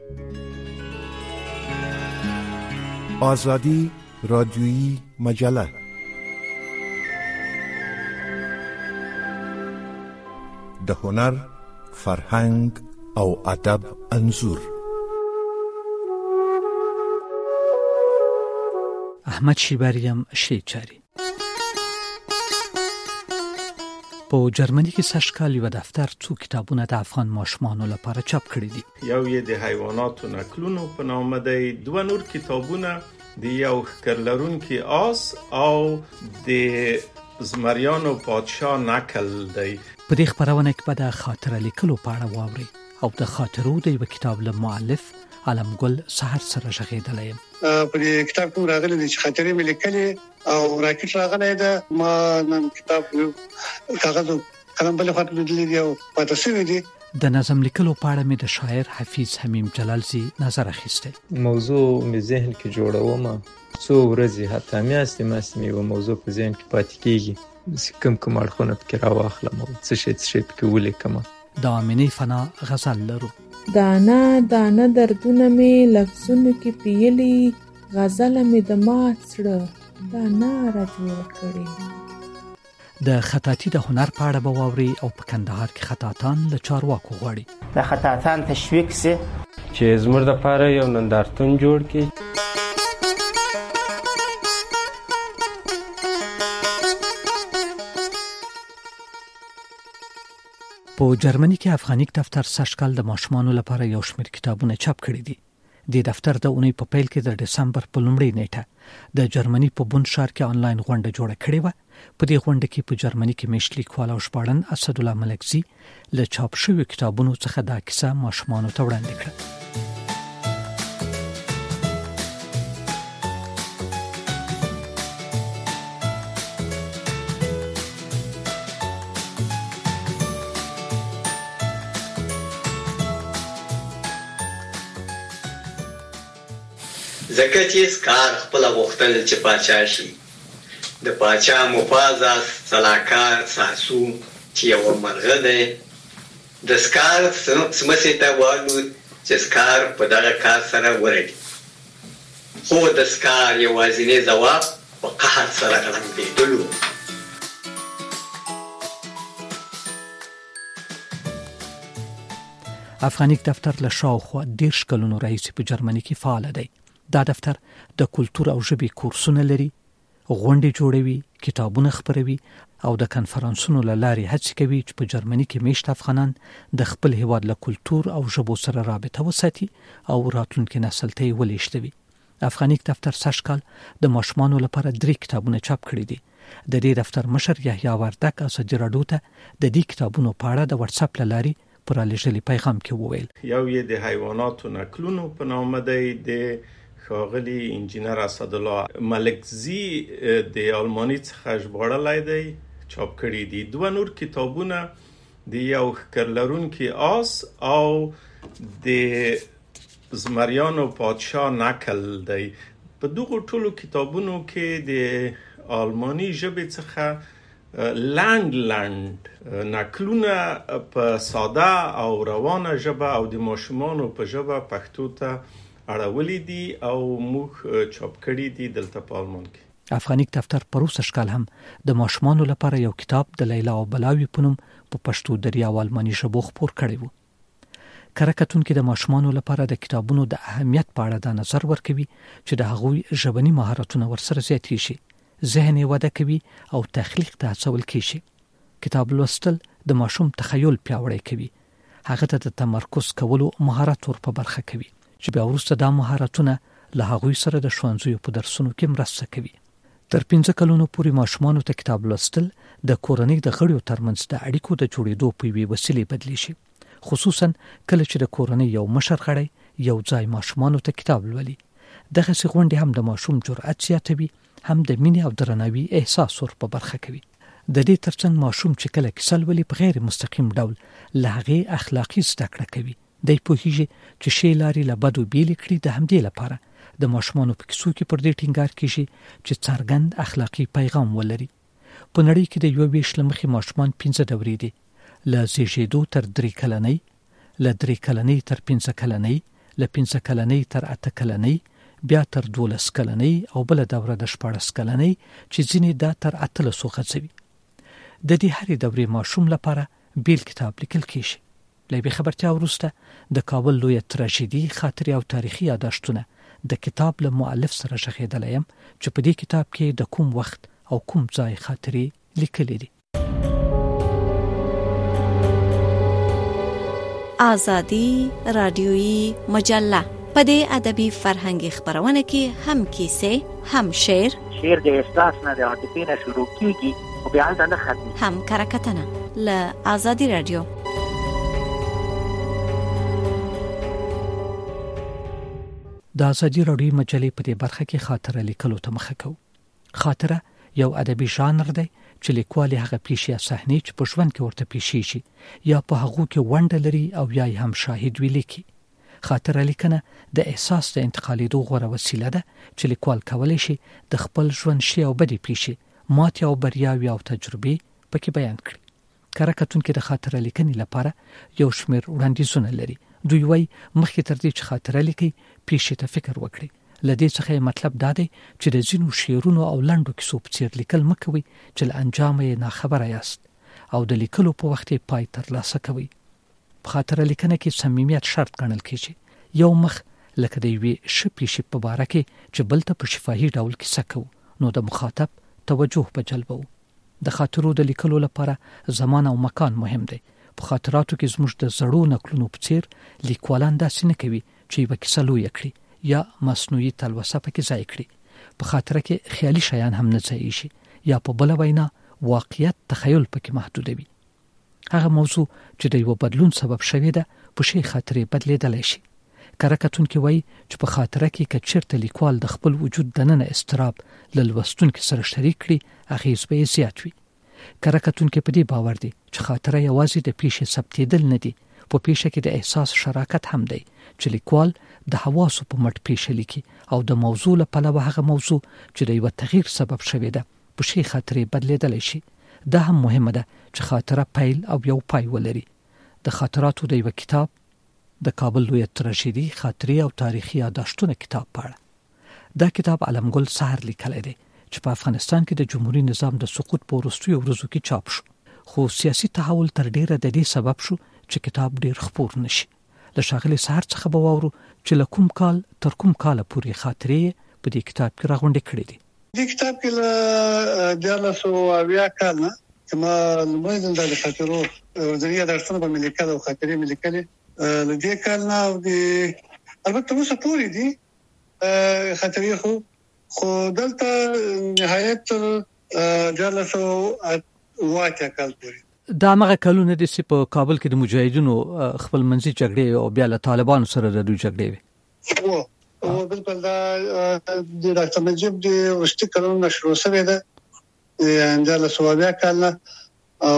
آزادی رادیویی مجله. د هنر، فرهنګ او ادب انځور. احمد شیبریم شیچاری په جرمني کې سږکال یو دفتر څو کتابونه د افغان ماشومانو لپاره چاپ کړي دي. یو یې د حیواناتو نکلونو په نامه دی، دوه نور کتابونه د یو ښکر لرونکي آس او د زمریانو پادشاه نکل دی. په دې خپرونه کې به د خاطره لیکلو په اړه واورئ او د خاطرو د یو کتاب له مؤلف علمګل سحر سره ژغېدلی یم. په دې کتاب کې راغلي دي چې خاطرې مې لیکلې او راکټ راغلی ده. ما نن کتاب کاغذ قلم بل خاطر لیدلې دي او پاتې شوی دي. د نظم لیکلو په اړه مې د شاعر حفیظ حمیم جلالزی نظر اخیستی. موضوع مې ذهن کې جوړوم، څو ورځې حتی میاشتې مې یو موضوع په ذهن کې پاتې کېږي، کوم اړخونه پکې راواخلم او څه شی پکې ولیکم. د آمینې فنا غزل لرو. دانا دانا دردونه مې لفظونو کې پیلي، غزله مې د مات زړه دانا را جوړ کړې. د خطاطي د هنر په اړه به واورئ او په کندهار کې خطاطان له چارواکو غواړي د خطاطان تشویق سي چې زموږ لپاره یو نندارتون جوړ کړي. په جرمني کې افغاني دفتر سږکال د ماشومانو لپاره یو شمېر کتابونه چاپ کړي دي. د دفتر د اونۍ په پیل کې د دسمبر په لومړۍ نیټه د جرمني په بون ښار کې آنلاین غونډه جوړه کړې وه. په دې غونډه کې په جرمني کې میشت لیکوال او ژباړن اسدالله ملکزي له چاپ شویو کتابونو څخه دا کیسه ماشومانو ته وړاندې کړه. ځکه چې سکار خپله غوښتل چې پاچا شي. د پاچا مفازا سلاکار ساسو چې یو مرغه دی د سکار سمسې ته والود چې سکار په دغه کار سره ورغی، خو د سکار یوازینی ځواب په قهر سره غړمبېدلو. افغاني دفتر له شاوخوا 10 کلونو راهیسې په جرمني کې فعال دی. دا دفتر د کلتور او ژبې کورسونه لري، غونډې جوړوي، کتابونه خپروي او د کنفرانسونو له لارې هڅې کوي چې په جرمني کې میشت افغانان د خپل هیواد له کلتور او ژبو سره رابطه وساتي او راتلونکي نسل ته یې ولېږدوي. افغاني دفتر سږکال د ماشومانو لپاره 3 کتابونه چاپ کړي دي. د دې دفتر مشر یحیی وردک ازادي راډیو ته د دې کتابونو په اړه د واتس اپ له لارې پر لېږلي پیغام کې وویل. یو یې د حیواناتو نکلونو په نامه دی، د ښاغلي انجینر اسدالله ملکزي د آلماني څخه ژباړلی دی، چاپ کړي دي. دوه نور کتابونه د یو ښکر لرونکي آس او د زمریانو پادشاه نکل دی. په دغو ټولو کتابونو کې د آلماني ژبې څخه لنډ نکلونه په ساده او روانه ژبه او د ماشومانو په ژبه پښتو ته اړولې دي او موږ چاپ کړي دي دلته په آلمان کې. افغاني دفتر پروسه شکل هم د ماشومانو لپاره یو کتاب د لیلا او بلاوی په نوم په پښتو دریا او آلماني ژبو خپور کړی وو. کارکتونکو د ماشومانو لپاره د کتابونو د اهمیت په اړه د نظر ورکوي چې د هغوی ژبني مهارتونه ورسره زیاتې شي، ذهن یې وده کوي او تخلیق ته هڅول کیږي. کتاب لوستل د ماشوم تخیل پیاوړی کوي، هغه ته د تمرکز کولو مهارت ور په برخه کوي چې بیا وروسته دا مهارتونه له هغوی سره د ښوونځیو په درسونو کې مرسته کوي. تر 15 کلونو پورې ماشومانو ته کتاب لوستل د کورنۍ د غړیو ترمنځ د اړیکو د جوړېدو په یوې وسیلې بدلی شي، خصوصا کله چې د کورنۍ یو مشر غړی یو ځای ماشومانو ته کتاب لولي. دغه غونډې هم د ماشوم جرأت زیاتوي، هم د مینې او درناوي احساس ور په برخه کوي. د دې ترڅنګ ماشوم چې کله کیسه لولي په غیر مستقیم ډول له هغې اخلاقي زده کړه کوي. دی پوهیږي چې شی لارې له بدو بیلې کړي. د همدې لپاره د ماشومانو په کیسو کې پر دې ټینګار کیږي چې څرګند اخلاقي پیغام ولري. په نړۍ کې د 21 لمخې ماشومان 15 دورې دي، له زیږیدو تر 3 کلنۍ، له 3 کلنۍ تر 15 کلنۍ، له 15 کلنۍ تر 8 کلنۍ، بیا تر 12 کلنۍ او بل دوره د 14 کلنۍ چې ځینې دا تر 18 خڅوي. د دې هرې دورې ماشوم لپاره بیل کتاب لیکل کیږي. له خبرتیا وروسته د کابل لوی تراژیدي خاطرې او تاریخي یاداشتونه د کتاب له مؤلف سره شخېدل یم چې په دې کتاب کې د کوم وخت او کوم ځای خاطرې لیکلې دي. آزادی رادیویی مجله په دې ادبي فرهنګي خبرونه کې هم کیسې، هم شعر د احساس نه د عاطفې نه شروع کیږي او بیا نه ختمي، هم کرکټنه له آزادی رادیو. د آزادی رادیویی مجلې په دې برخه کې خاطره لیکلو ته مخه کوو. خاطره یو ادبي ژانر دی چې لیکوال هغه پیښې یا صحنې چې په ژوند کې ورته پیښې شي یا په هغه کې ونډه لري او یا هم شاهد وي لیکي. خاطره لیکنه د احساس د انتقالېدو غوره وسیله ده چې لیکوال کولی شي د خپل ژوند شي او بدې پیښې، ماتې او بریاوې او تجربې پکې بیان کړي. کره کتونکي د خاطره لیکنې لپاره یو شمېر وړاندیزونه لري. دوی وایي مخکې تر دې چې خاطره لیکي پیښې ته فکر وکړي. لدې څخه مطلب دا دی چې د ځینو شعرونو او لنډو کیسو په څیر لیکل مکوي چې له انجام یې ناخبره یاست او د لیکلو په وخت یې پای ترلاسه کوي. په خاطره لیکنه کې صمیمیت شرط ګڼل کېږي. یو مخ لکه د یوې ښه پیښې په باره کې چې بل ته په شفاهي ډول کیسه کوو نو د مخاطب توجه به جلبوو. د خاطرو د لیکلو لپاره زمان او مکان مهم دی. په خاطراتو کې زموږ د زړو نقلونو په څیر لیکوالان داسې نه کوي چې یوه کیسه لویه کړي یا مصنوعي تلوسه پکې ځای کړي. په خاطره کې خیالي شیان هم نه ځایېږي یا په بله وینا واقعیت تخیل پکې محدودوي. هغه موضوع چې د یو بدلون سبب شوی ده په شی خاطرې بدلیدلی شي. کره کتونکي وایي چې په خاطره کې که چېرته لیکوال د خپل وجود دننه اضطراب له لوستونکي سره شریک کړي اغېز به یې زیات وي. کره کتونکي په دې باور دي چې خاطره یوازې د پیښې ثبتېدل نه دي، په پیښه کې د احساس شراکت هم دی چې لیکوال د حواسو په مټ پیښه لیکي او د موضوع له پلوه هغه موضوع چې د یو تغییر سبب شوی ده په شی خاطرې بدلیدلی شي. دا هم مهمه ده چې خاطره پیل او یو پای ولري. د خاطراتو د یو کتاب د کابل لوی تراژیدي خاطرې او تاریخي یاداشتونه کتاب په اړه. دا کتاب علمګل سحر لیکلی دی چې په افغانستان کې د جمهوریت نظام د سقوط په وروستیو ورځو کې چاپ شو، خو سیاسي تحول تر ډیره د دې سبب شو چې کتاب ډیر خپور نشي. له ښاغلي سحر څخه به واورو چې له کوم کال تر کوم کال پورې خاطرې په دې کتاب کې راغونډې کړې دي. دې کتاب کې له 1980 کال نه چې ما لومړی ځل د خاطرو ورځنی درسونه په ملي او خاطرې ملي کړې له دې کال نه او البته اوس پورې دي خاطرې خو دلته نهایت 1980 کال پورې. دا هغه کلونه دي چې په کابل کې د مجاهدینو خپل منځي جګړې او بیا له طالبانو سره د دوی جګړې وي. او بالکل دا د ډاکټر نجیب د ورشتي کلونه شروع شوه ده انځاله سوابیا کال او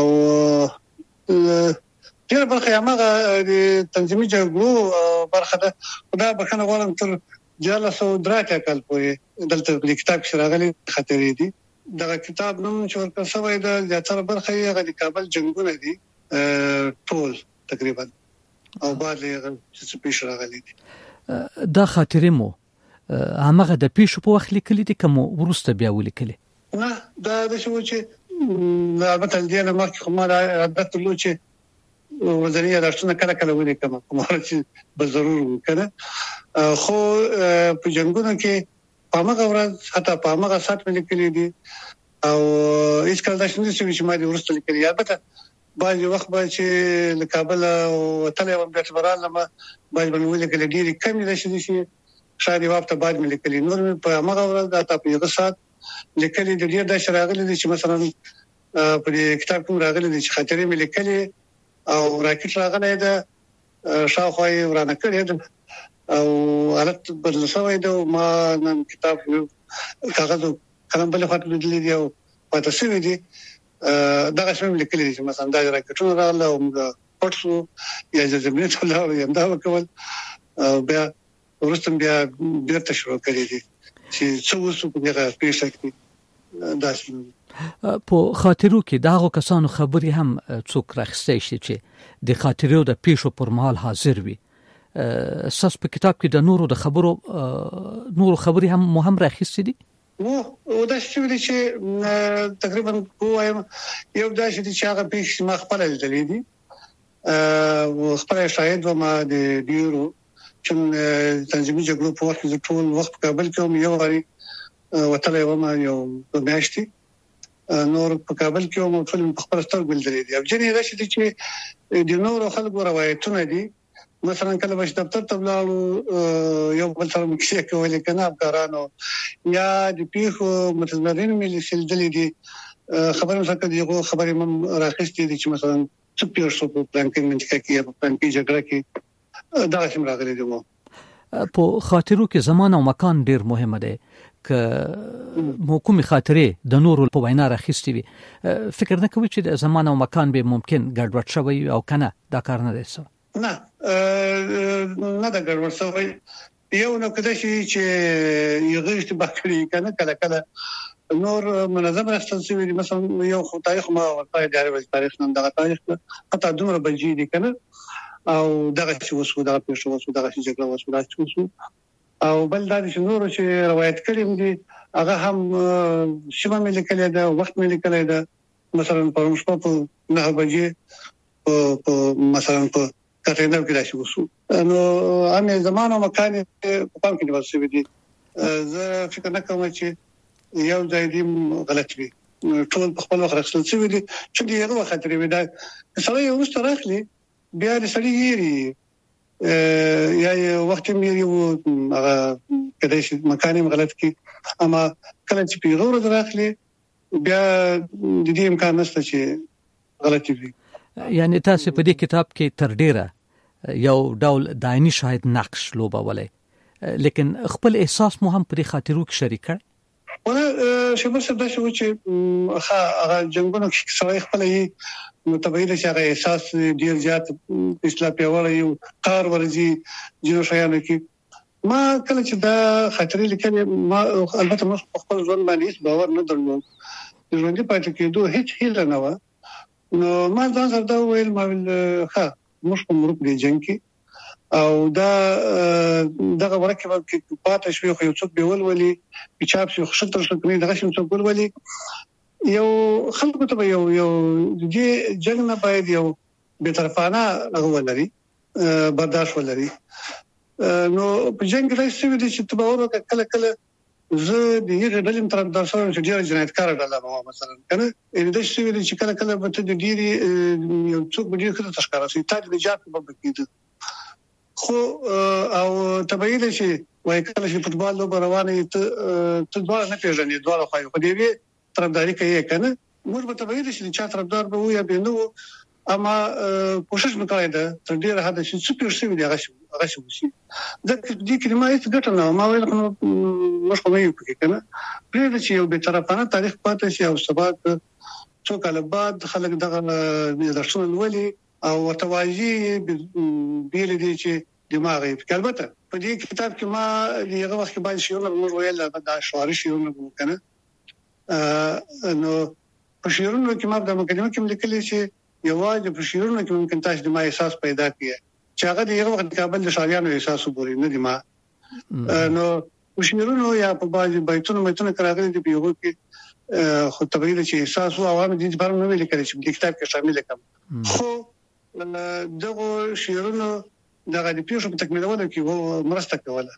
ډیر برخه هغه د تنظیمي جګړو برخه ده. دا بخنه غواړم تر 1903 کال پورې دلته د کتاب کې راغلي خاطرې دي. دا کتاب نوم چې ورکړ شوی د زیاتره برخه یې د کابل جنگونه دي ټول تقریبا او بعد یې چې پیښ راغلي دي. دا خاطرې مو هغه د پیښو په وخت لیکلي دي کوم ورسته بیا ولیکلي؟ نه دا د شو چې البته دې نه مخکې کومه عادت لو چې وزنی درسونه کله ولیکم کومه چې به ضرور وکړه. خو په جنگونو کې پامغه ورځ حتی پامغه سات ولیکلي دي او هیڅ کله داسې نه چې ما دې ورسته لیکلي. البته باید وخت به چې له کابل او تل یو بیت براله ما باید ولیکلي ډېری کمی ده چې شاید وخت بعد مې لیکلي نور په هغه ورځ د تاسو یو سات لیکلي د ډېر د شراغلي چې مثلا په کتاب کې راغلي چې خاطرې مې لیکلي او راکټ راغلی ده شاوخوا ورانه کړی ده او حالت بدل شوی ده. ما نن کتاب کاغذ قلم بل خاطر لیدلی دی او پاتې شوی دی دا څنګه لیکلي چې مثلا دا راکټونه راغله او پټسو یا زمینه ټول یو دا وکول بیا ورستم بیا بیرته شروع کړی دي چې څو وسو په دغه پیښه کې داسې په خاطرو کې داغو کسانو خبري هم څوک راخستې شي چې د خاطرو د پیښو پر مهال حاضر وي. ساس په کتاب کې د نورو خبرې هم مهم راخېستې دي او دا چې تقریبا وایم یو دا چې هغه پیښ ما خپل لیدلې دي خپل شاهد و ما د ډیرو چې تنظیمي جګړو په وخت کې ټول وخت کابل کې یو غري وتلې و ما یو میاشتې نور په کابل کې یو ټول په خپل سترګو لیدلې دي او جنې دا چې د نورو خلکو روایتونه دي مثلا کله چې دفتر ته ولاړو یو بل سره مکشې کولې کنه افکارانو یا د پیښو متضررین ملي سلسله دي خبرونه څنګه دیغه خبرې مم راخستې دي چې مثلا څه پیښو په پلان کې منځکه کې په پلان کې جګړه کې دا څنګه راغلي دي په خاطرو کې زمان او مکان ډیر مهمه ده ک کومې خاطرې د نورو په وینا راخستې وي فکر نه کوي چې د زمان او مکان به ممکن ګډوډ شوی او کنه دا کار نه دی نه دا ګډوډ شوی یو نو کده چې یو غیرت بکری کنه کله نور منظم راستل شوی مثلا یو تاریخ ما ورته دی تاریخ نن دا تاریخ حتی دومره بلجی دي کنه او دغه چې وسو دا پیښه وسو دغه چې جګړه وسو دا چې وسو او بل دا چې نور چې روایت کړي دي هغه هم شمه ملي کړي دا وخت ملي کړي دا مثلا په شپه په 9 بجې په مثلا په کاترینو کې راشي وسو نو امي زمانه مکان په پام کې ورسېږي دي زه فکر نه کوم چې یو ځای دی غلط وي ټول په خپل وخت راځي چې دغه وخت لري دا سره یو مستراخلي بیا د سړي یې یا وخت مې یو هغه کله چې مکان غلط کی اما کله چې پیغور راخلي بیا د دې امکان نشته چې غلطي وي یعنی تاسو په دې کتاب کې تر ډیره یو ډول دایني شاهد نقش لوبولای لیکن خپل احساس مو هم په خاطرو کې شریک کړ ولا شبه سبا شو چې هغه جنگونو کې سوي خپل متبعید چې هغه احساس ډیر زیات اصلاح پیوړی یو کار ورزي جنو شایانو کې ما کله چې دا خاطرې لیکلې ما البته مخ خپل ځوان باندې باور نه درلود ژوند پاتې کېدو هیڅ هیله نه و نو ما ځان سره دا ویل ما مش کوم روپ دی جنگ کې او دا دغه ورکه کې پاتې شوی خو یو څوک به ولولي چې شو خشتر شو کني دغه شم څوک ولولي یو خلکو ته یو دې جنگ نه باید یو به طرفانه ولري برداشت ولري نو په جنگ کې څه ویل چې تباور کله زه د یوه ډلې طرفدار سره چې ډیر جنایتکار ډله ما مثلا کنه دا څه ویل چې کله به ته د ډیری یو څوک به ډیر ښه تشکر شي تا د جات په بکیده خو او تبعید شي وای کله چې فوتبال لوب روانه ته دوه نه پیژنې دوه خو په دې طرفداري کوي کنه موږ به تبعید شي چې طرفدار به وي یا به نو اما کوشش وکړای دا تر ډیره حد چې څه پیښ شي هغه شي دا دې کلمه هیڅ ګټه نه ما ویل نو مخ په یو کې کنه پرې چې یو به طرفانه تاریخ پاتې شي او سبا څو کال بعد خلک دغه درسونه ولي او توازی بیل دي چې دماغي البته په دې کتاب کې ما یو وخت باندې شیونه موږ ویل دا شعاري شیونه کنه نو په شیرونو کې ما د مقدمه کې لیکلي چې یوازې په شیرونو کې ممکن تاسو د ما احساس پیدا کړئ چې هغه د یو وخت کابل د شاریانو احساس وګوري نه دی ما نو په شیرونو یا په باندې بیتونه کراغلي دی په یو کې خو تبعید چې احساس او عوام دي په اړه نه ویل کېږي چې د کتاب کې شامل کم خو دغه شیرونو دغه د پیښو په تکمیلولو کې وو مرسته کوله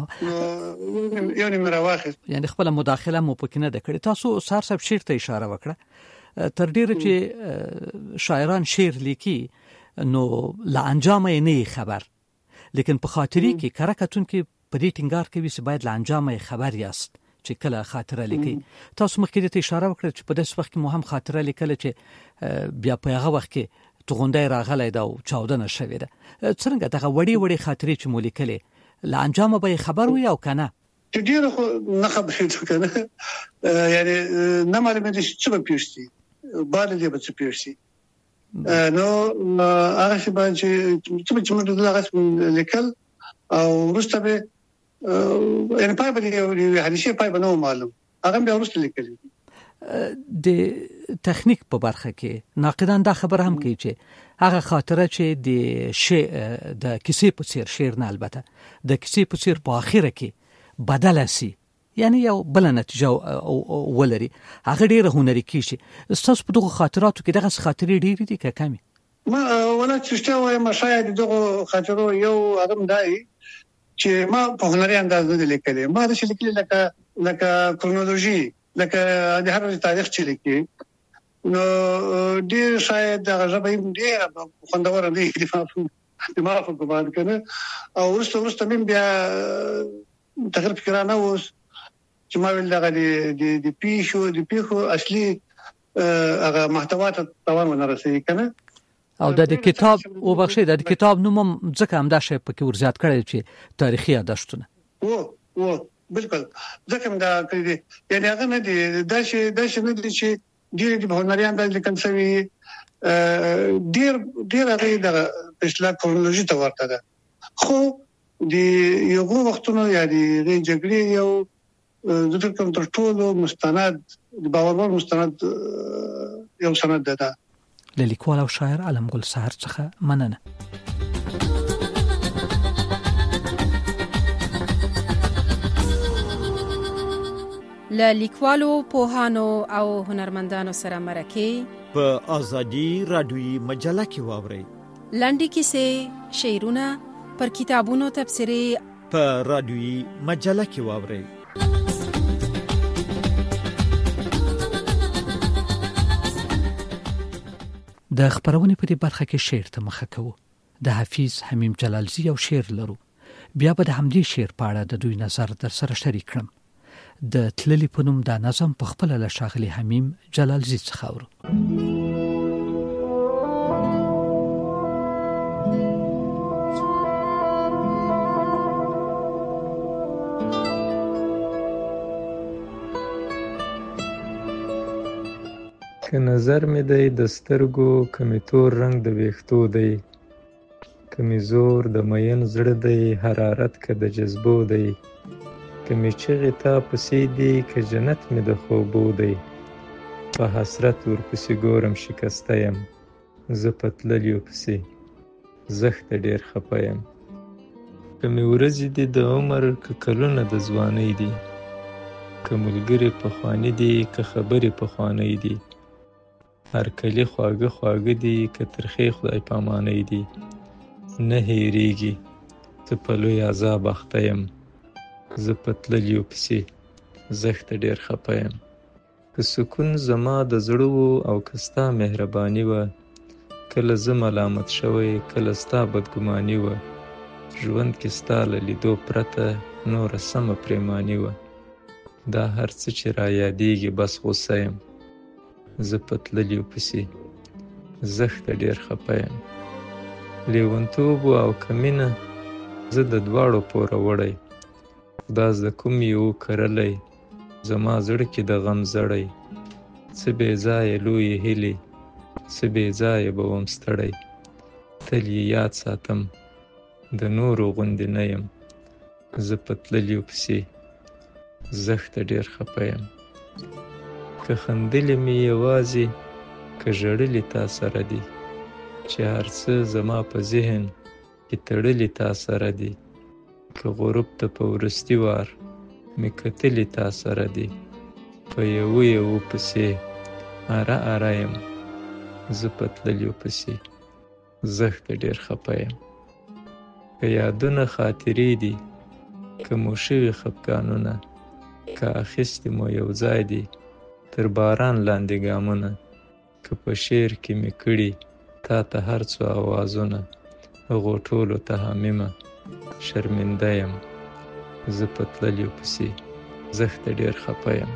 یعنی مراواخه یعنی خپل مداخله مو پکې نه کړې تاسو سار صاحب شعر ته اشاره وکړه تر ډیره چې شاعران شعر لیکي نو لا انجام نه خبر لیکن په خاطري کې کرکټون کې په دې ټینګار کوي چې باید لا انجام خبر یاست چې کله خاطره لیکي تاسو مخکې ته اشاره وکړه چې په داس وخت کې مهم خاطره لیکل چې بیا په هغه وخت کې توغونډه راغلی دا او چاودنه شوې ده څنګه دغه وړي خاطرې چې مو لیکلې لا انجام به خبر وي او کنه ډیر خو نه خبرې کنه یعنی نه معلومه دي چې به پیښتي بعد دې به څه پیښتي نو هغه چې باندې چې موږ دغه لیکل او ورسته به یعنی پای به حدیثي پای به نو معلوم هغه به ورسته لیکل د تخنیک په برخه کې ناقدان دا خبر هم کوي چې هغه خاطره چې د کیسې په څیر شعر نه البته د کیسې په څیر په اخره کې بدل شي یعنی یو بل نتیجه ولري هغه ډیره هنري کیږي تاسو په دغه خاطراتو کې دغه خاطرې ډیرې دي که کمی ما ولا چې وایم شاید دغه خاطرو یو ادم دای چې ما په هنري انداز نه لیکلې ما د لیکل لکه کرونولوژي لکه د هر تاریخ چې لیکي نو ډیر شاید دغه ژبه ډیر خوندور دی د ما په ګمان کنه او ورسته مې بیا تغیر فکرانه اوس چې ما ویل دغه د پیښو اصلي هغه محتوا ته توان ورسېږي کنه او د کتاب او بخښه د کتاب نوم ځکه هم دا شی پکې ورزیات کړی چې تاریخي یادښتونه او بالکل ځکه دا کړی یعنی هغه نه دي دا شی نه دي چې ډیر د هنري انداز لیکل شوی ډیر هغه د اصلاح کرونولوژي ته ورته ده خو د یو وختونو یا د جګړې یو د کوم تر ټولو مستند د باور مستند یو سند ده لیکوال او شاعر علم ګل سحر څخه مننه له لیکوالو پوهانو او هنرمندانو سره مرکه په ازادي رادیوي مجله کې واوري لنډی کیسې شعرونه پر کتابونو تبصرې په رادیوي مجله کې واوري د خبرونې په دې برخه کې شعر ته مخه کوو د حافظ حمیم جلالزی یو شعر لرو بیا به د همدې شعر په اړه د دوی نظر در سره شریک کړم د تللی په نوم دا نظم په خپل له شاغلی حمیم جلالزی څخه اورو که نظر می دی د سترګو کمی تور رنگ د ویښتو دی کمی زور د مین زړه دی حرارت که د جذبو دی کمی چغې تا پسې دی که جنت می د خوبو دی په حسرت ورپسې ګورم شکسته یم زه په تللیو پسې زښته ډېر خفه یم کمی ورځې دي د عمر که کلونه د ځوانۍ دي که ملګري پخواني دي که خبرې پخوانۍ دي هرکلي خواږه خواږه دي که ترخې خدای پامانۍ دي نه هېرېږي ته په لوی عذاب اخته یم زه په تللیو پسې زښته ډېر خفه یم که سکون زما د زړه و او که ستا مهرباني وه کله زه ملامت شوی کله ستا بدګماني وه ژوند کې ستا له لیدو پرته نوره سمه پریماني وه دا هر څه چې را یادېږي بس غوسه یم زه په تللیو پسې زښته ډېر خفه یم لیونتوب او که مینه زه د دواړو پوره وړی خدا زده کوم یو کرلی زما زړه کې د غم زړی څه بې ځایه لویې هیلې څه بې ځایه به وم ستړی تل یې یاد ساتم د نورو غوندې نه یم زه په تللیو پسې زښته ډېر خفه یم که خندلې مې یوازې که ژړلې تا سره دي چې هر څه زما په ذهن کې تړلې تا سره دي که غروب ته په وروستي وار مې کتلې تا سره دي په یو پسې اره اره یم زه په تللیو پسې زښته ډېر خفه یم که یادونه خاطرې دي که مو شوي خفګانونه که اخیستې مو یو ځای دي تر باران لاندې ګامونه که په شعر کې مې کړي تا ته هر څو اوازونه هغو ټولو ته حامیمه شرمنده یم زه په تللیو پسې زښته ډېر خفه یم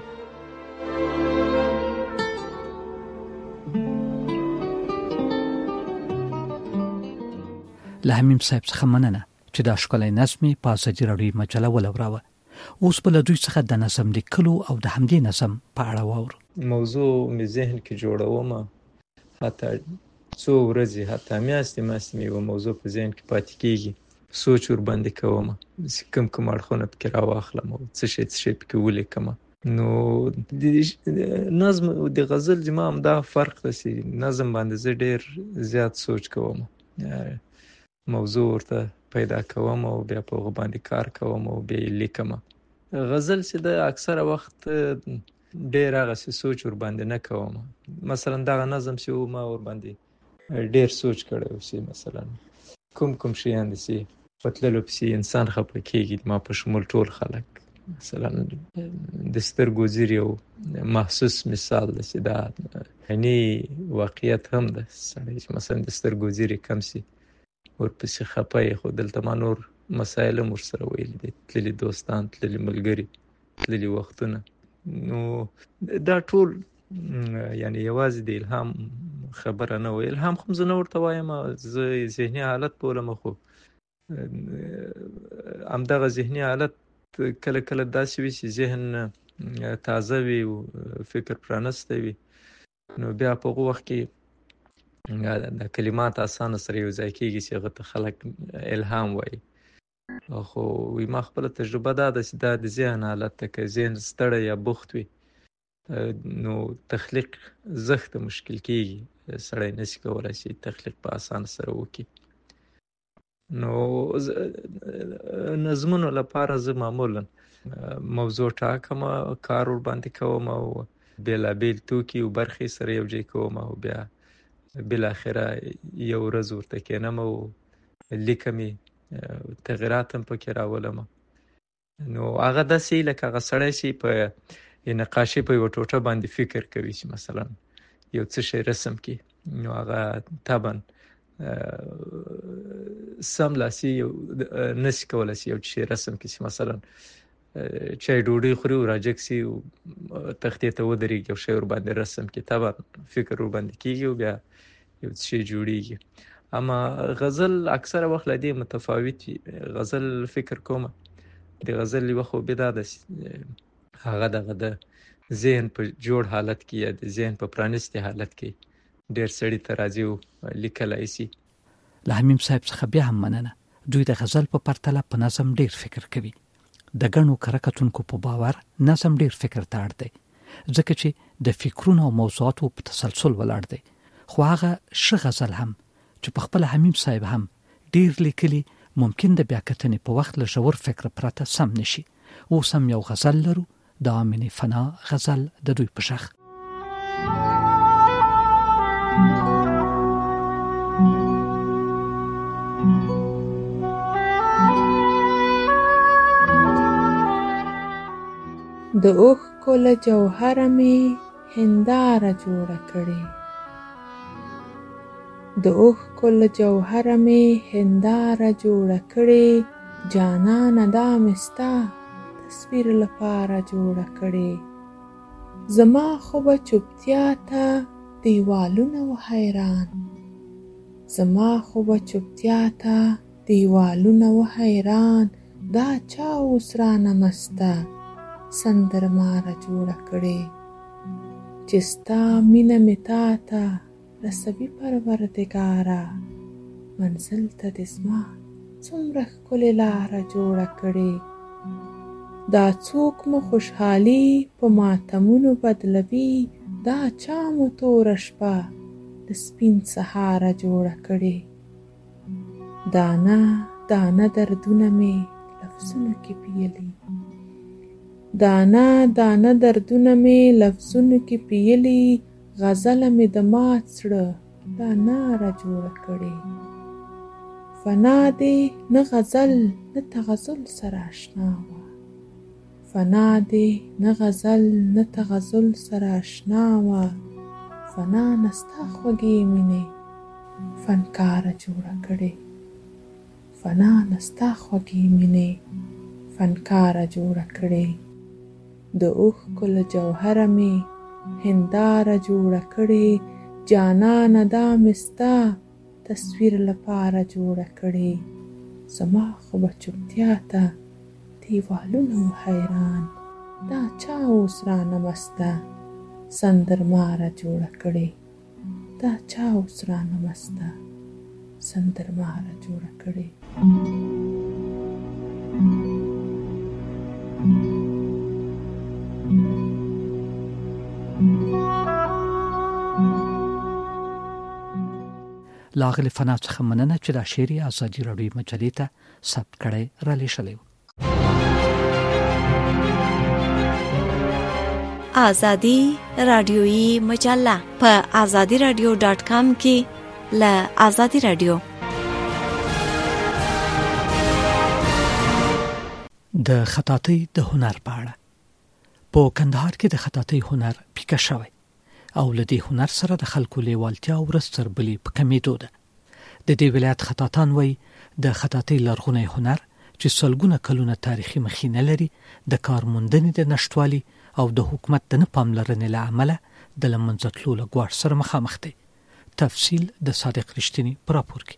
له حمیم صاحب څخه مننه چې دا ښکلی نظم په ازادي راډیو مجله ولوراوه اوس به له دوی څخه د نظم لیکلو او د همدې نظم په اړه واورو موضوع مې ذهن کې جوړومه حتی څو ورځې حتی میاشتې مې یوه موضوع په ذهن کې پاتې کېږي سوچ ورباندې کومه کوم اړخونه پکې راواخلم او څه شی پکې ولیکمه نو د نظم او د غزل زما هم دا فرق دسی نظم باندې زه ډیر زیات سوچ کوم موضوع ورته پیدا کوم او بیا په هغه باندې کار کوم او بیا لیکم. غزل چې د اکثره وخت ډیر هغه سوچ ور باندې نه کوم. مثلا دا نظم چې ما ور باندې ډیر سوچ کړو چې مثلا کوم شیان دي پتللو پسې انسان خپه کېږي ما په شمول ټول خلک مثلا د سترګو زیر یو محسوس مثال دی چې دا یعنی واقعیت هم ده سړی چې مثلا د سترګو زیر کم سي ورپسې خپه خو دلته ما نور مسایل هم ورسره ویلي دي تللي دوستان تللي ملګري تللي وختونه نو دا ټول یعنی یوازې د الهام خبره نه وي. الهام خو زه نه ورته وایم زه ذهني حالت بولم خو همدغه ذهني حالت کله کله داسې وي چې ذهن تازه وي او فکر پرانسته وي نو بیا په هغه وخت کې د کلمات اسانه سره یو ځای کېږي چې هغه ته خلک الهام وایي. خو ما خپله تجربه دا ده چې دا د ذهن حالت ته که ذهن ستړی یا بوخت وي نو تخلیق زښته مشکل کېږي سړی نشي کولی چې تخلیق په اسانه سره وکړي. نو نظمونو لپاره زه معمولا موضوع ټاکم کار ور باندې کوم او بېلابېل توکي او برخې سره یو ځای کوم او بیا بالاخره یو ورځ ورته کښېنم او لیکم تغیرات هم پکې راولم. نو هغه داسې لکه هغه سړی چې په نقاشي په یوه ټوټه باندې فکر کوي چې مثلا یو څه شی رسم کړي نو هغه طبعا سملاسي نشي کولی چې یو شی رسم کړي چې مثلا چای ډوډۍ خوري او راجګ سي تختې ته ودرېږي یو شی ور باندې رسم کړي طبعا فکر ور باندې کېږي او بیا یو شی جوړېږي. اما غزل اکثره وخت له دې متفاوت وي. غزل فکر کوم د غزل یوه خوبي دا ده هغه دغه د ذهن په جوړ حالت کې یا د ذهن په پرانستي حالت کې ډېر سړي ته راځي او لیکلی شي. له حمیم صاحب څخه بیا هم مننه. دوی د غزل په پرتله په نظم ډېر فکر کوي. د ګڼو کره کتونکو په باور نظم ډېر فکر ته اړ دی ځکه چې د فکرونو او موضوعاتو په تسلسل ولاړ دی. خو هغه ښه غزل هم چې په خپله حمیم صاحب هم ډېر لیکلي ممکن د بیا کتنې په وخت له ژور فکر پرته سم نشي. اوس هم یو غزل لرو د آمنې فنا غزل د دوی په شخ. د اوښ کوله جوهره مې هنداره جوړه کړې د اوښ کوله جوهره مې هنداره جوړه کړې جانانه دا مې ستا تصویر لپاره جوړه کړې زما خو به چوپتیا ته دیوالونه و حیران زما خو به چوپتیا ته دیوالونه و حیران دا چا اوس رانه مسته سندرماره جوړه کړې چې ستا مینه مې تا ته رسوي پروردګاره منزل ته دې زما څومره ښکلې لاره جوړه کړې دا څوک مو خوشحالي په ماتمونو بدلوي دا چا مو توره شپه د سپین سهاره جوړه کړې دانه دانه دردونه مې لفظونو کې پیلي دانه دانه دردونه مې لفظونو کې پیلي غزله مې د مات زړه دا ناره جوړه کړې فنا دې نه غزل نه تغزل سره اشنا وه فنا دې نه غزل نه تغزل سره اشنا وه فنا نه ستا خوږې مینې فنکاره جوړه کړې فنا نه ستا خوږې مینې فنکاره جوړه کړې د اوښ کوله جوهره مې هنداره جوړه کړې جانانه دا مې ستا تصویر لپاره جوړه کړې زما خو به چوپتیا ته دیوالونه و حیران دا چا اوس رانه مسته سندرماره جوړه کړې دا چا اوس رانه مسته سندرماره جوړه کړې لاغلی فنا څخه مننه چې دا شعر ازادي راډیو مجلې ته ثبت کړی را لېږلی و. آزادی رادیویی مجله په azadiradio.com کې له آزادي رادیو د خطاطۍ د هنر په اړه. په کندهار کې د خطاطۍ هنر پیکه شوی او له دې هنر سره د خلکو لیوالتیا ورځ تر بلې په کمیدو ده. د دې ولایت خطاطان وایي د خطاطۍ لرغونی هنر چې سلګونه کلونه تاریخي مخینه لري د کارموندنې د نشټوالي او د حکومت د نه پاملرنې له امله د له منځه تلو له ګواښ سره مخامخ دی. تفصیل د صادق رښتیني په راپور کې.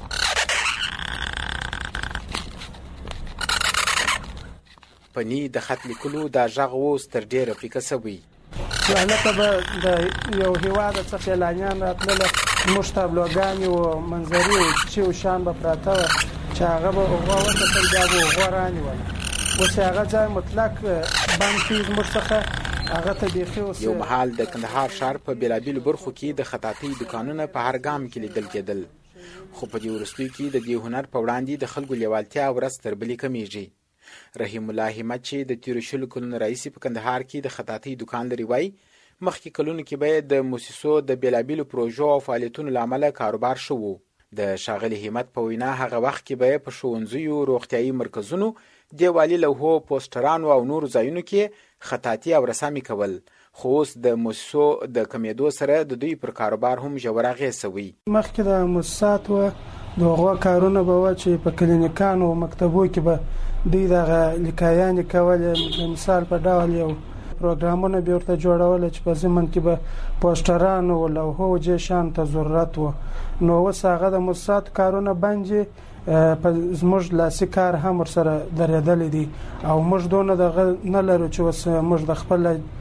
پنی د خط لیکلو دا غږ اوس تر ډیره پیکه شوی. هلته به د یو هیواد څخه اعلانیان راتلله، موږ تابلوګانې او منظرې او چې او شان به پراته وه چې هغه به هغه وکتل بیا به هغه رانیوله. اوس هغه ځای مطلق بند کړي زموږ څخه هغه ته بیخي اوس یو مهال د کندهار ښار په بېلابېلو برخو کې د خطاطۍ دوکانونه په هر ګام کې لیدل کېدل، خو په دې وروستیو کې د دې هنر په وړاندې د خلکو لیوالتیا ورځ تر بلې کمیږي. رحیم الله همت چې د تیرو شلو کلونو راهیسې په کندهار کې د خطاطۍ دوکان لري وایي مخکې کلونو کې به د موسسو د بېلابېلو پروژو او فعالیتونو له امله کاروبار ښه و. د ښاغلي همت په وینا هغه وخت کې به په ښوونځیو، روغتیایي مرکزونو، دیوالي لوحو، پوسټرانو او نورو ځایونو کې خطاطي او رسامي کول، خو اوس د موسسو د کمیدو سره د دوی پر کاروبار هم ژور اغېز شوی. مخکې د موسساتو د هغو کارونه به وه چې په کلینیکانو او مکتبو کې به دوی دغه لیکایانې کولې. د مثال په ډول یو پروګرامونه به ورته جوړول چې په ضمن کې به پوسټرانو او لوحو او دې شیانو ته ضرورت و. نو اوس هغه د موسساتو کارونه بند دي، په زموږ لاسي کار هم ورسره درېدلی دی او موږ دونه دغه نه لرو چې اوس موږ د خپل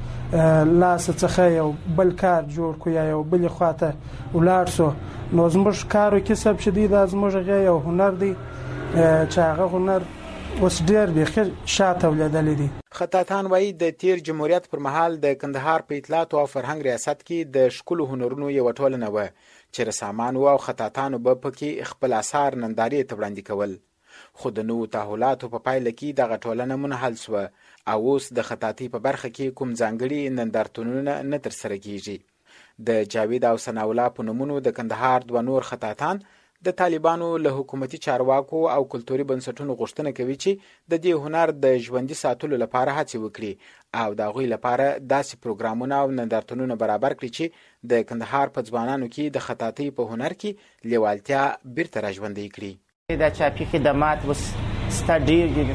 لاس څخه یو بل کار جوړ کړو یا یو بلې خواته ولاړ سو. نو زموږ کار او کسب چې دی دا زموږ یو هنر دی چې هغه هنر اوس ډېر بیخي شاته ولیدلی دی. خطاطان وایي د تیر جمهوریت پر مهال د کندهار په اطلاعاتو او فرهنګ ریاست کې د ښکلو هنرونو یوه ټولنه وه چې رسامانو او خطاطانو به پکې خپل اثار نندارې ته وړاندې کول، خو د نوو تحولاتو په پایله کې دغه ټولنه منحل سوه او اوس د خطاطۍ په برخه کې کوم ځانګړي نندارتونونه نه ترسره کیږي. د جاوید او ثناء الله په نومونو د کندهار دوه نور خطاطان د طالبانو له حکومتي چارواکو او کلتوري بنسټونو غوښتنه کوي چې د دې هنر د ژوندي ساتلو لپاره هڅې وکړي او د هغوی لپاره داسې پروګرامونه او نندارتونونه برابر کړي چې د کندهار په ځوانانو کې د خطاطۍ په هنر کې لیوالتیا بیرته راژوندۍ کړي. دا چاپي خدمات اوس ستا ډېر دي،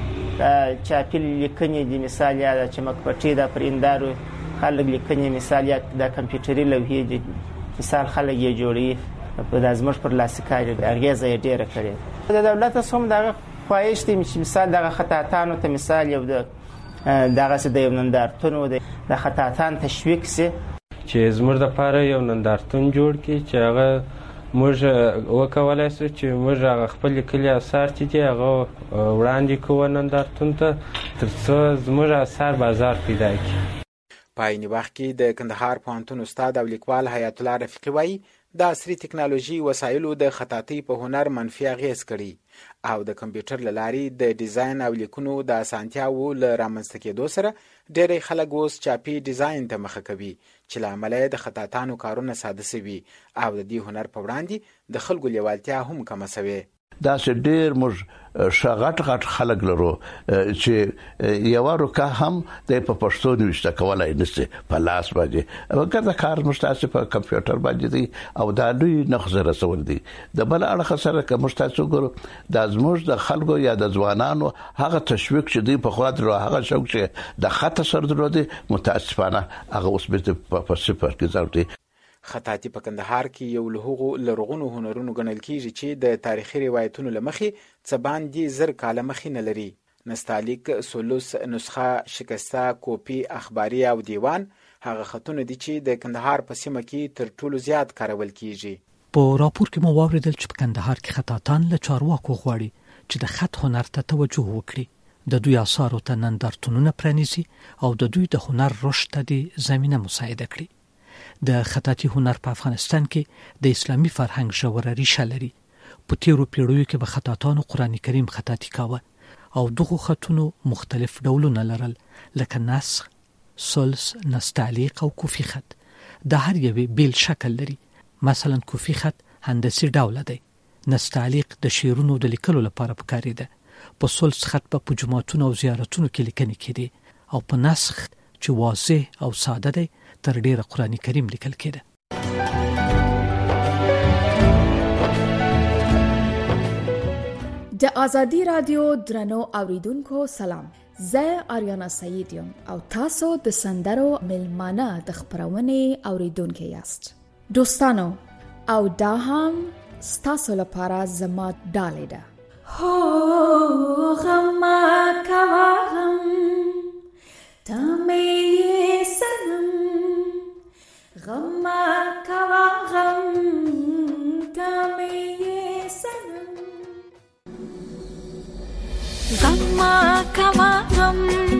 چاپي لیکنې دي، مثال یا د چمکپټۍ د پرېندارو خلک لیکنې، مثال یا د کمپیوټري لوحې دي، مثال خلک یې جوړوي. دا زموږ پر لاسي کار اغېزه یې ډېره کړې. د دولت هم دغه خواهش دی چې مثال دغه خطاطانو ته مثال یو دغسې د یو نندارتون د خطاطان تشویق سي چې زموږ دپاره یو نندارتون جوړ کړي چې هغه موږ وکولی سو چې موږ هغه خپل لیکلي اثار چې دي هغه وړاندې کوو نندارتون ته تر څو زموږ اثار بازار پیدا کړي. په عیني وخت کې د کندهار پوهنتون استاد او لیکوال حیات الله رفیقي وایي د عصري ټکنالوژي وسایلو د خطاطۍ په هنر منفي اغېز کړي او د کمپیوټر له لارې د ډیزاین او لیکونو د اسانتیاوو له رامنځته کېدو سره ډېری خلک اوس چاپي ډیزاین ته مخه کوي چې له امله یې د خطاطانو کارونه ساده سوي او د دې هنر په وړاندې د خلکو لیوالتیا هم کمه سوې. داسې ډېر موږ ښه غټ خلک لرو چې یوه روکه هم د په پښتو نوشته کولی نشي په لاس باندې، ګرده کار موږ تاسې په کمپیوټر باندې دی او دا لوی نقص رسول دی. د بل اړخه سره که موږ تاسو وګورو دا زموږ د خلکو یا د ځوانانو هغه تشویق چې دوی پخوا درلود، هغه شوق چې د خط سره درلود، متاسفانه هغه اوس بېرته په صفر کې ځوړ دی. خطاطي په کندهار کې یو له هغو لرغونو هنرونو ګڼل کېږي چې د تاریخي روایتونو له مخې څه باندې 1000 کاله مخینه لري. نستعلیق، سلوس، نسخه، شکسته، کوپی، اخباري او دیوان هغه خطونه دي چې د کندهار په سیمه کې تر ټولو زیات کارول کېږي. په راپور کې مو واوریدل چې په کندهار کې خطاطان له چارواکو غواړي چې د خط هنر ته توجه وکړي، د دوی آثارو ته نندارتونونه پرانیزي او د دوی د هنر رشد ته د زمینه مساعده کړي. د خطاطي هنر په افغانستان کې د اسلامي فرهنګ ژوره ریشه لري. په تیرو پیړیو کې به خطاطانو قرآن کریم خطاطي کاوه او دغه خطونو مختلف ډولونه لرل لکه نسخ، ثلث، نستعلیق او کوفی خط. د هر یوې بیل شکل لري. مثلا کوفی خط هندسي ډول دی. نستعلیق د شعرونو د لیکلو لپاره پکارېده. په ثلث خط په جوماتونو او زیارتونو کې لیکنې کېدې او په نسخ چې واضح او ساده دی تر ډیره قرآن کریم لیکل کېده. د ازادي رادیو درنو اوریدونکو سلام. زه آریانا سعید یم او تاسو د سندرو ملمانه د خبرونې اوریدونکو یاست. دوستانو او دا هم ستاسو لپاره زما ډالۍ ده. هو غم کوا غم تمه سنم، غم کوا غم تمه سنم، غم کوا غم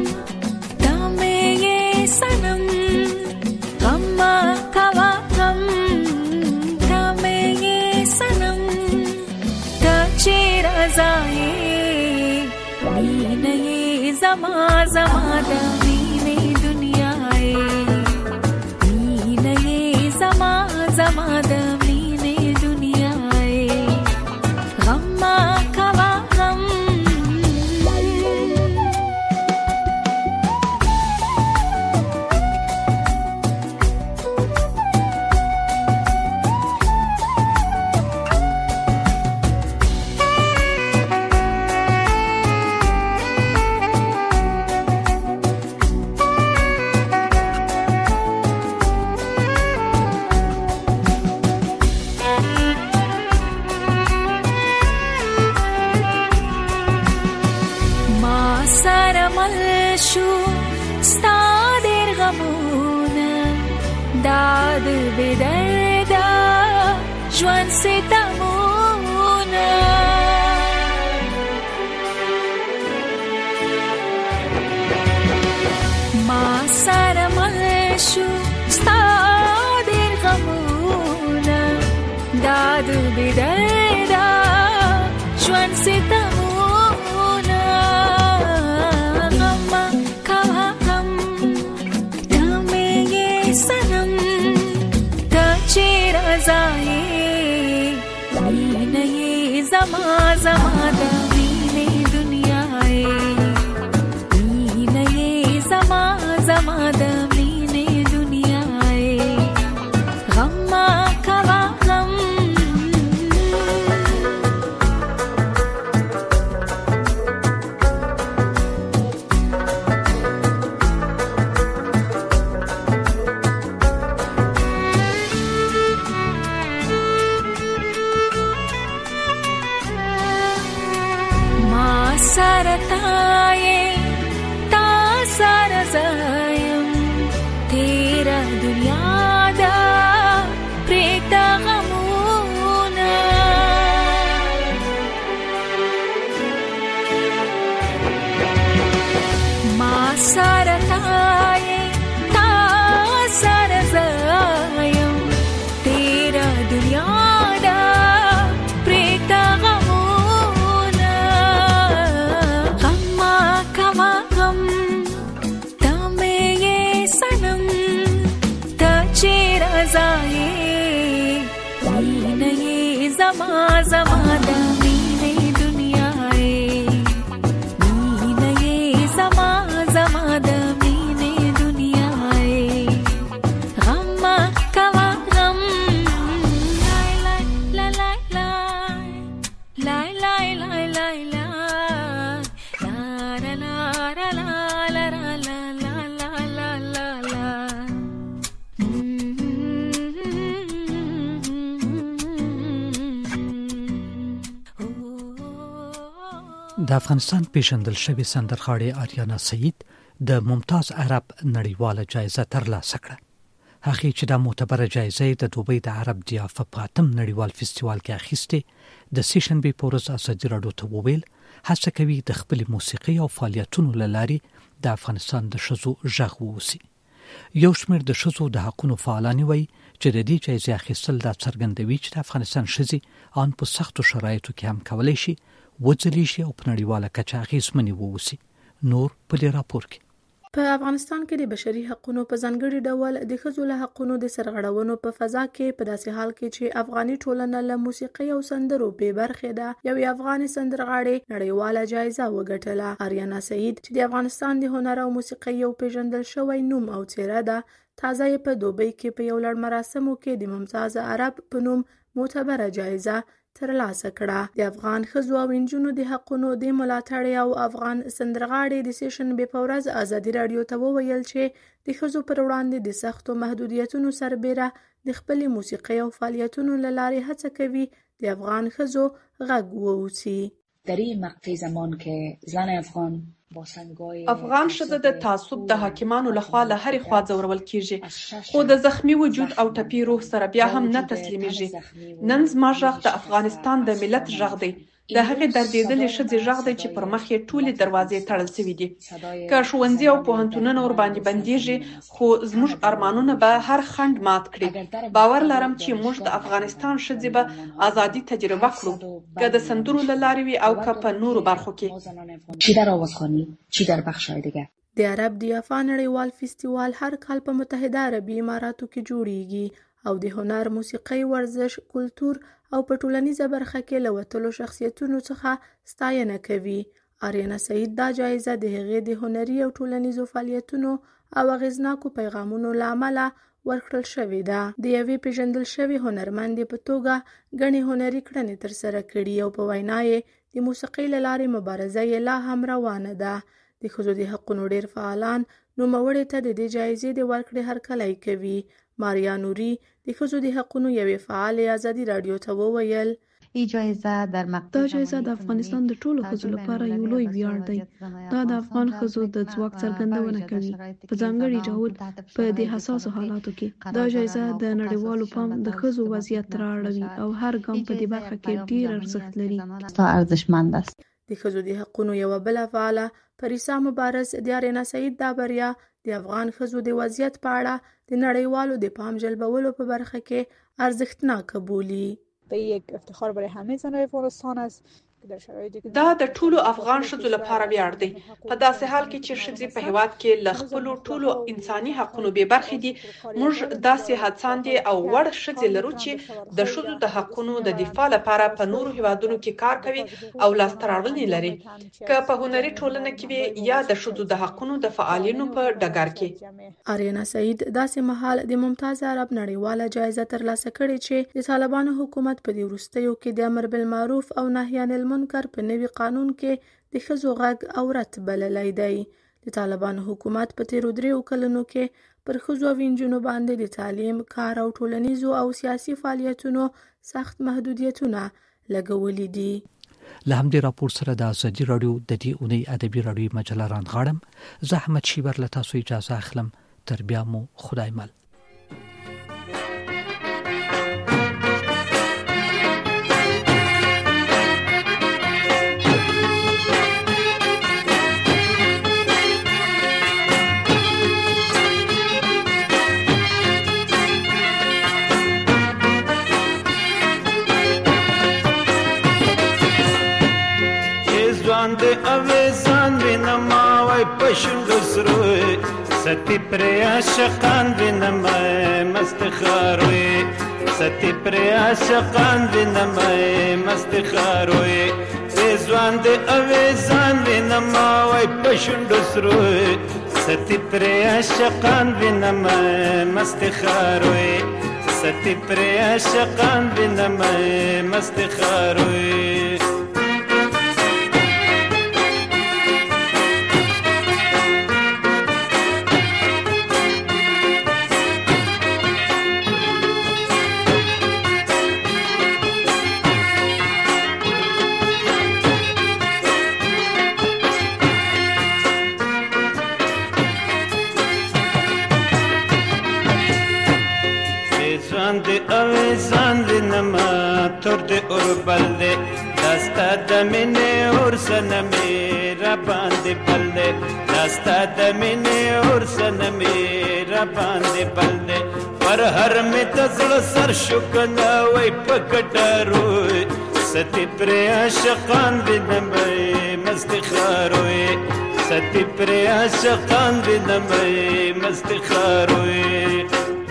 تمه سنم، غم کوا غم تمه سنم، تچیر زای مینه زما زما د مینه دنیای، مینه زما زما د مینه دنیای، غم کوا غم. داد بدردا ژوند ستمونه، ما سره مل شو ستا ډېر غمونه، داد بدردا ژوند ستمونه، غم کوا غم تمه سنم، چیر زای مینه زما زما د مینه دنیای، مینه زما زما د مینه دنیای، غم کوا غم. सरताए ता सारा जायम तेरा दुनिया दा प्रेता गमुना, मा सरताए ता सारा जायम तेरा दुनिया दा प्रेता زای مینه زما زما د مینه دنیای، مینه زما زما د مینه دنیای، غم کوا غم. لای لای لای لای لای لای لای لای د افغانستان پیژندل شوی سندرغاړی آریانا سعید د ممتاز عرب نړیواله جایزه ترلاسه کړه. هغه چې د معتبره جایزه د دوبۍ د عرب ضیافه په 8م نړیوال فستیوال کې اخیسته، د سیشنبه په ورځ ازادي راډیو ته وویل هڅه کوي د خپل موسیقي او فعالیتونو لاري د افغانستان د شذو ژغ ووسی. یو شمېر د ښځو د حقونو فعالان وایي چې د دې جایزې اخیستل دا څرګندوي چې د افغانستان ښځې ان په سختو شرایطو کې هم کولی شي وځلیږي او په نړیواله کچه اغېزمنې واوسي. نور په دې راپور کې. په افغانستان کې د بشري حقوقو په ځانګړي ډول د ښځو له حقوقو د سرغړونو په فضا کې په داسې حال کې چې افغاني ټولنه له موسیقي او سندرو بې برخې ده، یو افغاني سندرغاړې نړیواله جایزه وګټله. آریانا سعید چې د افغانستان د هنر او موسیقي یو پیژندل شوی نوم او څیره ده، تازه یې په دوبۍ کې په یو لړ مراسمو کې د ممتاز عرب په نوم معتبره جایزه ترلاسه کړه. د افغان ښځو او نجونو د حقونو د ملاتړ او افغان سندرغاړې د سیشنبې په ورځ ازادي راډیو ته وویل چې د ښځو پر وړاندې د سختو محدودیتونو سربیره د خپلې موسیقۍ او فعالیتونو له لارې هڅه کوي د افغان ښځو غږ ووسي. در این مقطع زمان که زن افغان ښځه د تعصب د حاکمانو لخوا له هرې خوا ځورول کیږي، خو د زخمی وجود او ټپي روح سره بیا هم نه تسلیمیږي. نن زما غږ د افغانستان د ملت غږ دی، د هغې دردېدلې ښځې غږ دی چې پر مخ یې ټولې دروازې تړل شوي دي. که ښوونځي او پوهنتونونه ورباندې بندیږي، خو زموږ ارمانونه به هر خنډ مات کړي. باور لرم چې موږ د افغانستان ښځې به ازادي تجربه کړو، که د سندرو له لارې وي او که په نورو برخو کې. چی در آوازخوانی، چی در بخش‌های دیگر. د عرب د یافا نړیوال فستیوال هر کال په متحده عربي اماراتو کې جوړیږي او د هنر، موسیقۍ، ورزش، کلتور او په ټولنیزه برخه کې له وتلو شخصیتونو څخه ستاینه کوي. آریانا سعید دا جایزه د هغې د هنري او ټولنیزو فعالیتونو او اغیزناکو پیغامونو له امله ورکړل شوې ده. د یوې پیژندل شوې هنرمندې په توګه ګڼې هنري کړنې ترسره کړي او په وینا یې د موسیقۍ له لارې مبارزه یې لا هم روانه ده. د ښځو د حقونو ډېر فعالان نوموړې ته د دې جایزې د ورکړې هرکلی کوي. ماریا نوري د ښځو د حقونو یوې فعالې ازادي راډیو ته وویل دا جایزه د افغانستان د ټولو ښځو لپاره یو لوی ویاړ دی. دا د افغان ښځو د ځواک څرګندونه کوي، په ځانګړي ډول په دې حساسو حالاتو کې. دا جایزه د نړیوالو پام د ښځو وضعیت رااړوي او هر ګام په دې برخه کې ډیر ارزښت لري. د ښځو د حقونو یوه بله فعاله پریسا مبارز د آریانا سعید دا بریا د افغان ښځو د وضعیت په اړه د نړیوالو د پام جلبولو په برخه کې ارزښتناکه بولي. دا د ټولو افغان ښځو لپاره ویاړ دی. په داسې حال کې چې ښځې په هېواد کې له خپلو ټولو انساني حقونو بې برخې دي، موږ داسې هڅاندې او وړ ښځې لرو چې د ښځو د حقونو د دفاع لپاره په نورو هېوادونو کې کار کوي او لاسته راوړنې لري، که په هنري ټولنه کې وي یا د ښځو د حقونو د فعالینو په ډګر کې. آریانا سعید داسې مهال د ممتاز عرب نړیواله جایزه ترلاسه کړې چې د طالبانو حکومت په دې وروستیو کې د امر بالمعروف او نهي عن المنکر په نوي قانون کې د ښځو غږ اورت بللی دی. د طالبانو حکومت په تیرو 3 کلونو کې پر ښځو او نجونو باندې د تعلیم، کار او ټولنیزو او سیاسي فعالیتونو سخت محدودیتونه لګولي دي. له همدې راپور سره د ازادي راډیو د دې اونۍ ادبي راډیوي مجله رانغاړم. زه احمد شیبر له تاسو اجازه اخلم. تر بیا مو خدای مل. اویزان وینم وای پشند سروی ستی پر عاشقان وینم مست خاروی ستی پر عاشقان وینم مست خاروی زوان د اویزان وینم وای پشند سروی ستی پر عاشقان وینم مست خاروی ستی پر عاشقان وینم مست خاروی اویزان وینما تر د اوربل دی داستا د مینې اورسنه مې را باندې بل دی داستا د مینې اورسنه مې را باندې بل دی پر هر مې تزړه سر شو کنه وای په کټارو ستی پر عاشقان بنمای مستخاروي ستی پر عاشقان بنمای مستخاروي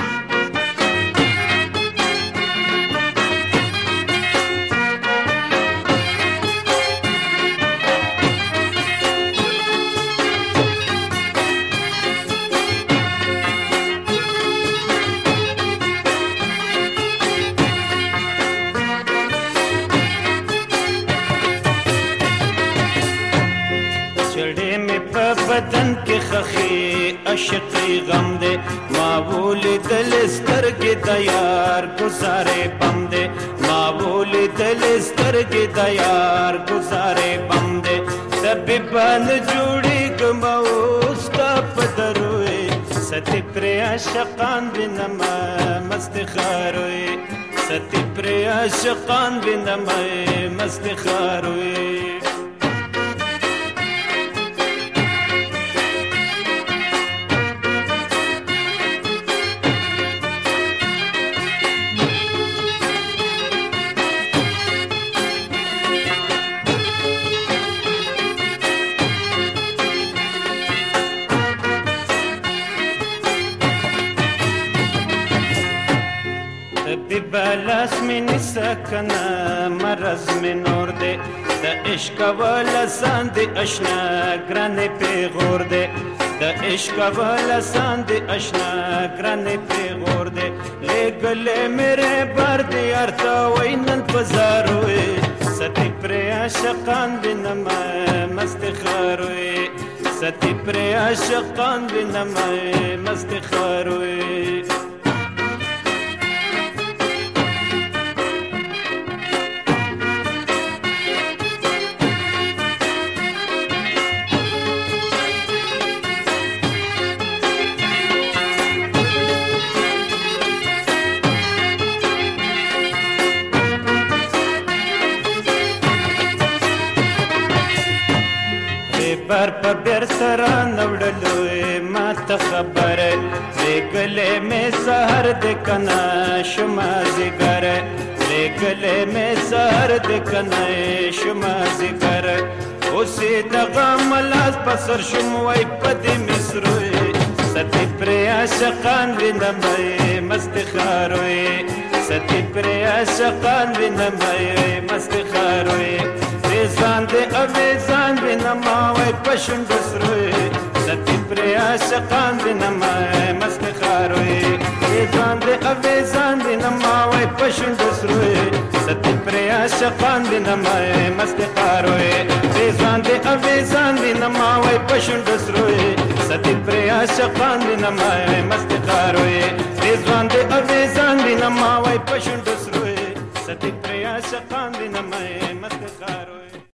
بدن کې خخي عشقي غم دے ما ولدل سترګې د یار گزارې بم دے ما ولدل سترګې د یار گزارې بم دے سبي بن جوړي ګموستا پدروي ستي پر عاشقان بنما مستخاروي ستي پر عاشقان بنما مستخاروي بلاس من سکنا مرز من نور دے د عشق والا ساند اشنا گران پیغور دے د عشق والا ساند اشنا گران پیغور دے لے گلے میرے بار دی ارتا وینن پزاروے ستی پر عاشقان بنما مستخاروے ستی پر عاشقان بنما مستخاروے بر په بیر سره نوړلوې ما ته خبره لګلې مې سحر د کنا شما زګر لګلې مې سحر د کنا شما زګر اوسې د غم لاس پسر شم وای پدې مصروي ستې پر عاشقان وینمې مستخاروي ستې پر عاشقان وینمې مستخاروي ځان دې اویزان بنما وای پښون بسروي ستې پر عاشقان بنما مستخاروي ځان دې اویزان بنما وای پښون بسروي ستې پر عاشقان بنما مستخاروي ځان دې اویزان بنما وای پښون بسروي ستې پر عاشقان بنما مستخاروي ځان دې اویزان بنما وای پښون بسروي ستې پر عاشقان بنما مستخاروي